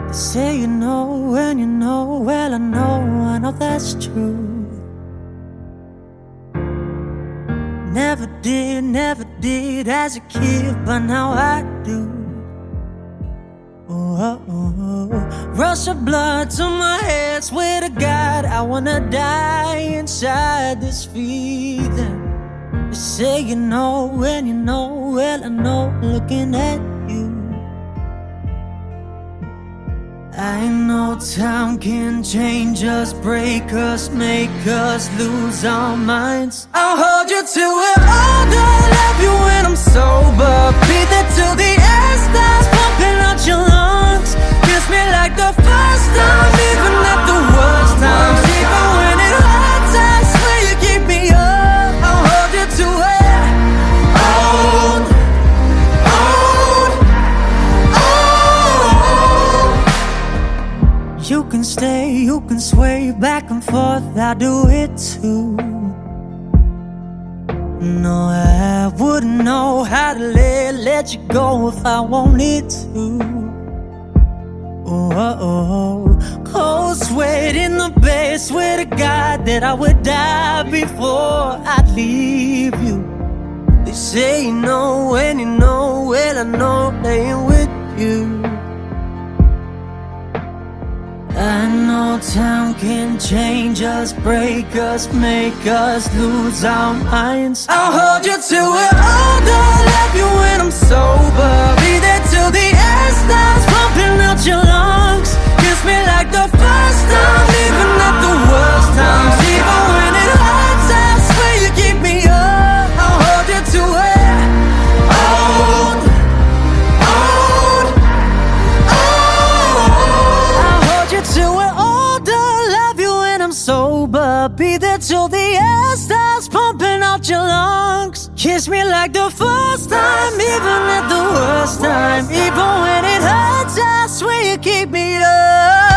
They say you know when you know, well I know that's true. Never did as a kid, but now I do. Rush of blood to my head, swear to God I wanna die inside this feeling. They say you know when you know, well I know looking at you. I know time can change us, break us, make us lose our minds. I'll hold you to it all day, love you when I'm sober. Be there till the air starts pumping out your lungs. Kiss me like the first time, even at the worst times. Even when it hurts, I swear you keep me up. I'll hold you to it. Hold, hold, hold. You can stay, you can sway back and forth, I'll do it too. No, I wouldn't know how to let you go if I wanted to. Cold sweat in the bed, swear to God that I would die before I'd leave you. They say you know when you know, well I know they ain't with you. I know time can change us, break us, make us lose our minds. I'll hold you to it all day, love you when I'm sober. Be there till the air starts pumping out your lungs. Kiss me like the first time, even at the worst times. Even when it hurts, I swear you keep me up. I'll hold you to it. Hold, hold, hold. I'll hold you to it all day, love you when I'm sober. Be there till the air starts pumping out your lungs. Kiss me like the first time, even at the worst time. Even when it hurts, I swear you keep me up.